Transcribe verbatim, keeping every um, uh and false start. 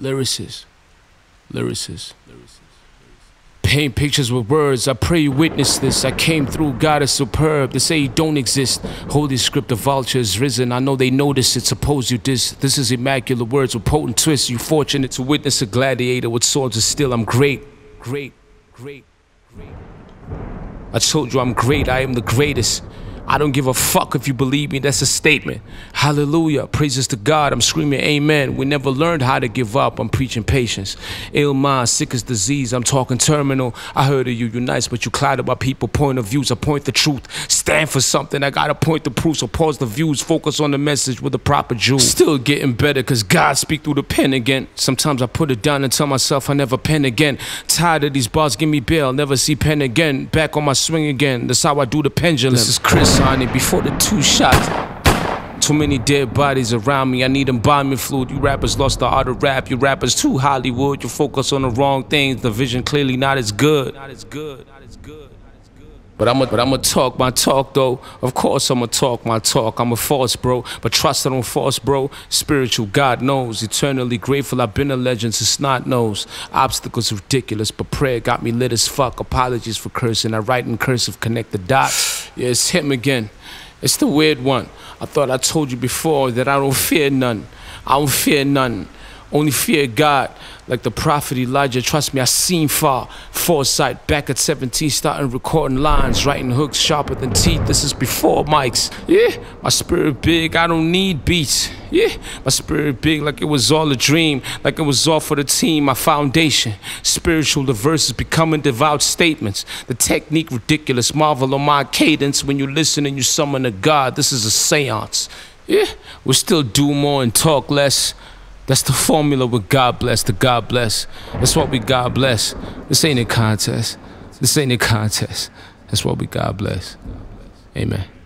Lyricist, lyricist, paint pictures with words. I pray you witness this. I came through, God is superb. They say you don't exist. Holy script, the vulture is risen. I know they notice it. Suppose you dis. This is immaculate words with potent twists. You fortunate to witness a gladiator with swords of steel. I'm great, great, great, great. I told you I'm great. I am the greatest. I don't give a fuck if you believe me, that's a statement. Hallelujah, praises to God, I'm screaming amen. We never learned how to give up, I'm preaching patience. Ill mind, sick as disease, I'm talking terminal. I heard of you, you're nice, but you clouded by people point of views. I point the truth, stand for something, I gotta point the proof. So pause the views, focus on the message with the proper jewel. Still getting better, cause God speak through the pen again. Sometimes I put it down and tell myself I never pen again. Tired of these bars, give me bail, never see pen again. Back on my swing again, that's how I do the pendulum. This is Chris on it before the two shots. Too many dead bodies around me, I need embalming fluid. You rappers lost the art of rap, you rappers too Hollywood. You focus on the wrong things, the vision clearly not as good. Not as good, not as good. But I'ma but I'ma talk my talk though. Of course I'ma talk my talk. I'm a force, bro. But trust I don't force, bro. Spiritual, God knows. Eternally grateful, I've been a legend since snot knows. Obstacles ridiculous, but prayer got me lit as fuck. Apologies for cursing. I write in cursive, connect the dots. Yeah, it's him again. It's the weird one. I thought I told you before that I don't fear none. I don't fear none. Only fear God, like the prophet Elijah. Trust me, I seen far. Foresight, back at seventeen, starting recording lines, writing hooks sharper than teeth. This is before mics. Yeah, my spirit big, I don't need beats. Yeah, my spirit big, like it was all a dream, like it was all for the team. My foundation, spiritual, the verses becoming devout statements. The technique ridiculous, marvel on my cadence. When you listen and you summon a God, this is a seance. Yeah, we'll still do more and talk less. That's the formula with God bless, the God bless. That's what we God bless. This ain't a contest. This ain't a contest. That's what we God bless. Amen.